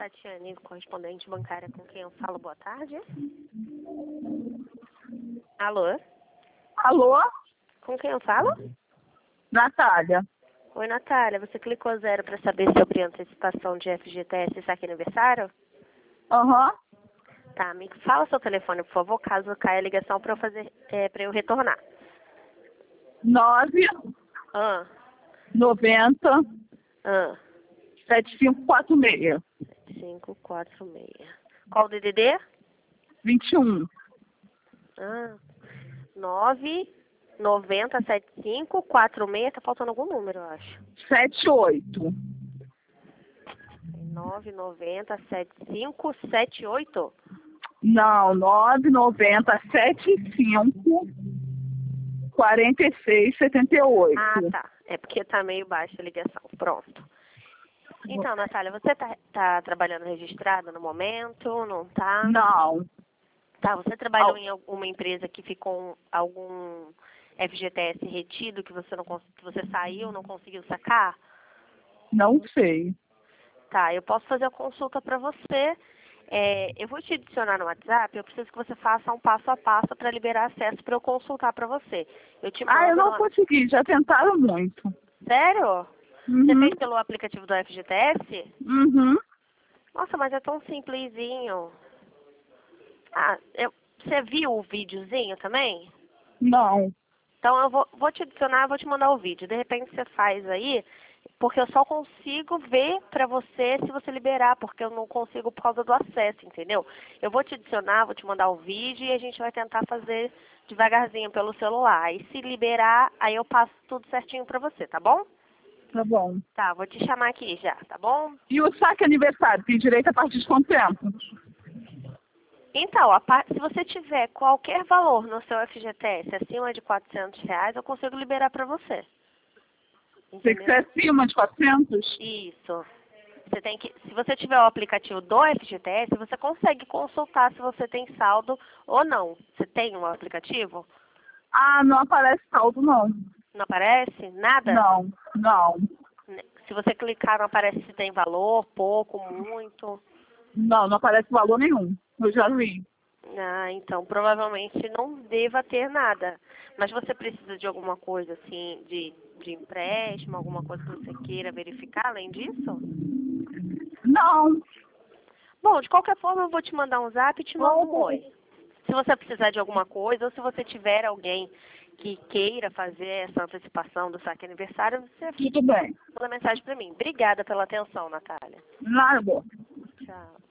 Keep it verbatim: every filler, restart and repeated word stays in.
Tatiane, correspondente bancária com quem eu falo. Boa tarde. Alô? Alô? Com quem eu falo? Natália. Oi, Natália. Você clicou zero para saber sobre antecipação de F G T S e saque aniversário? Aham. Tá, me fala seu telefone, por favor, caso caia a ligação para eu fazer, é, para eu retornar. nove Ah, noventa ah, sete cinco quatro seis cinco quatro seis. Qual o D D D? vinte e um. Ah, nove noventa setenta e cinco quarenta e seis. Tá faltando algum número, eu acho. sete oito. nove noventa setenta e cinco setenta e oito. Não, nove noventa sete cinco quarenta e seis setenta e oito. Ah, tá. É porque tá meio baixa a ligação. Pronto. Então, Natália, você tá, tá trabalhando registrada no momento? Não tá? Não. Tá, você trabalhou Au. em alguma empresa que ficou algum F G T S retido que você não cons- que você saiu, não conseguiu sacar? Não sei. Tá, eu posso fazer a consulta para você. É, eu vou te adicionar no WhatsApp, eu preciso que você faça um passo a passo para liberar acesso para eu consultar para você. Eu te Ah, eu mando não no... consegui. Já tentaram muito. Sério? Você Uhum. fez pelo aplicativo do F G T S? Uhum. Nossa, mas é tão simplesinho. Ah, eu, você viu o videozinho também? Não. Então eu vou, vou te adicionar, vou te mandar o vídeo. De repente você faz aí, porque eu só consigo ver pra você se você liberar, porque eu não consigo por causa do acesso, entendeu? Eu vou te adicionar, vou te mandar o vídeo e a gente vai tentar fazer devagarzinho pelo celular. E se liberar, aí eu passo tudo certinho pra você, tá bom? Tá bom. Tá, vou te chamar aqui já, tá bom? E o saque aniversário tem direito a partir de quanto tempo? Então, a par- se você tiver qualquer valor no seu F G T S acima de quatrocentos reais, eu consigo liberar pra você. Tem que ser Entendeu? acima de quatrocentos? Isso. Você tem que, se você tiver o aplicativo do F G T S, você consegue consultar se você tem saldo ou não. Você tem um aplicativo? Ah, não aparece saldo, não. Não aparece? Nada? Não, não. Se você clicar, não aparece se tem valor, pouco, muito. Não, não aparece valor nenhum. Eu já vi. Ah, então provavelmente não deva ter nada. Mas você precisa de alguma coisa assim, de, de empréstimo, alguma coisa que você queira verificar além disso? Não. Bom, de qualquer forma eu vou te mandar um zap e te mando um oi. Se você precisar de alguma coisa ou se você tiver alguém que queira fazer essa antecipação do saque aniversário, você Tudo bem. manda mensagem para mim. Obrigada pela atenção, Natália. Nada. Tchau.